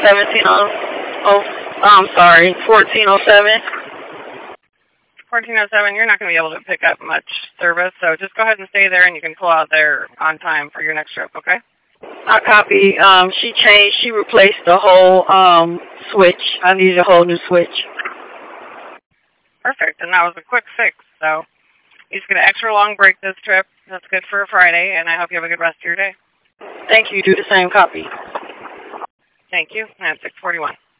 1407. 1407, you're not going to be able to pick up much service, so just go ahead and stay there, and you can pull out there on time for your next trip, okay? I copy. She replaced the whole switch. I need a whole new switch. Perfect, and that was a quick fix, so you just get an extra long break this trip. That's good for a Friday, and I hope you have a good rest of your day. Thank you. Do the same. Copy. Thank you. And 641.